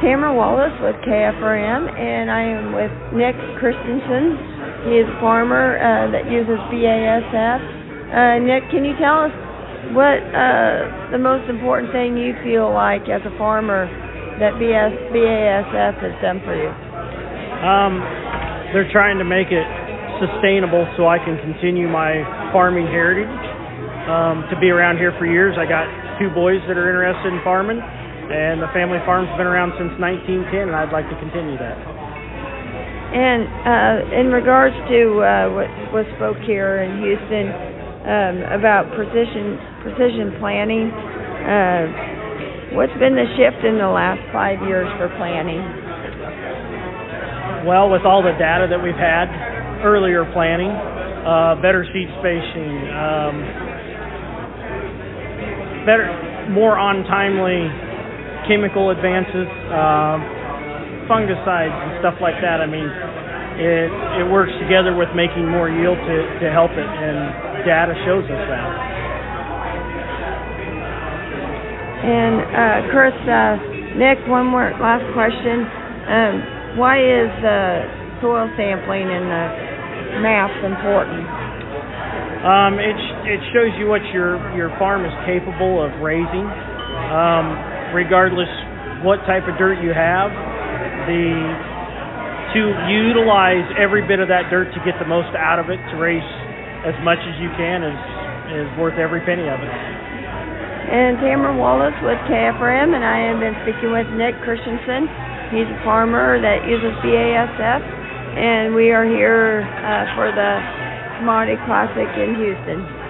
Tamara Wallace with KFRM, and I am with Nick Christensen. He is a farmer that uses BASF. Nick, can you tell us what the most important thing you feel like as a farmer that BASF has done for you? They're trying to make it sustainable so I can continue my farming heritage. To be around here for years, I got 2 boys that are interested in farming, and the family farm's been around since 1910, and I'd like to continue that. And in regards to what was spoke here in Houston about precision planting, what's been the shift in the last 5 years for planting? Well, with all the data that we've had, earlier planting, better seed spacing, more on-timely chemical advances, fungicides and stuff like that. I mean, it works together with making more yield to help it, and data shows us that. And Chris, Nick, one more last question. Why is soil sampling in the maps important? It shows you what your farm is capable of raising, regardless what type of dirt you have. To utilize every bit of that dirt to get the most out of it, to raise as much as you can, is worth every penny of it. And Tamara Wallace with KFRM, and I have been speaking with Nick Christensen. He's a farmer that uses BASF, and we are here for the Commodity Classic in Houston.